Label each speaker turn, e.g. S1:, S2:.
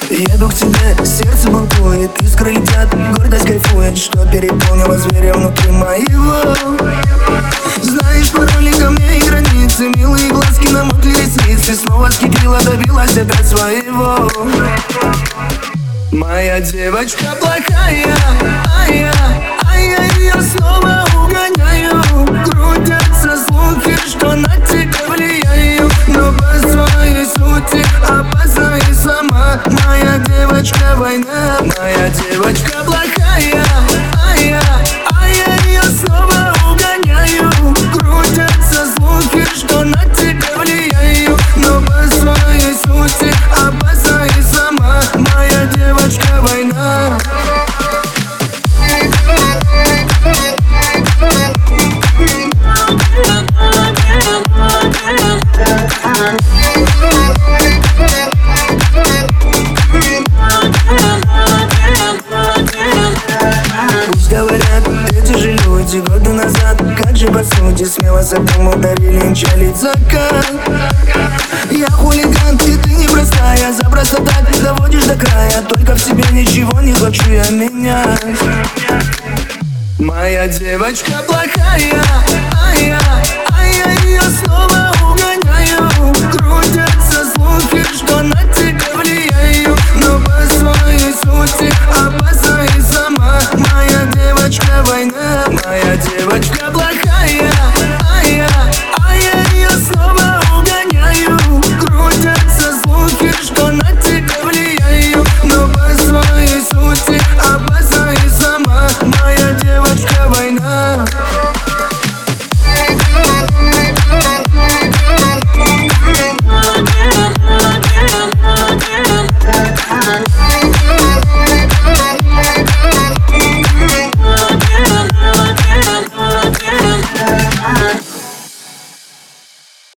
S1: Еду к тебе, сердце бунтует, искры летят, гордость кайфует, что переполнило зверя внутри моего. Знаешь, пароли ко мне и границы, милые глазки, намокли ресницы, снова скипела, добилась опять своего. Моя девочка плохая, а я ее снова угоняю. Крутятся слухи, что на тебя влияю, но по своей сути опасна и сама. Моя девочка война, моя девочка плохая, а я ее снова угоняю. Крутятся слухи, что на тебя влияю, но по своей сути опасна и сама. Моя девочка война. Пусть говорят эти же люди годы назад, как же по сути смело с огнем ударили, мчали закат. Я хулиган, и ты непростая, за просто так доводишь до края. Только в себе ничего не хочу я менять. Моя девочка плохая, а я ее снова угоняю. Крутятся слухи, что на тебя влияю, но по своей сути опасна и сама. Моя девочка война, моя девочка плохая, а я ее снова угоняю. Крутятся слухи, что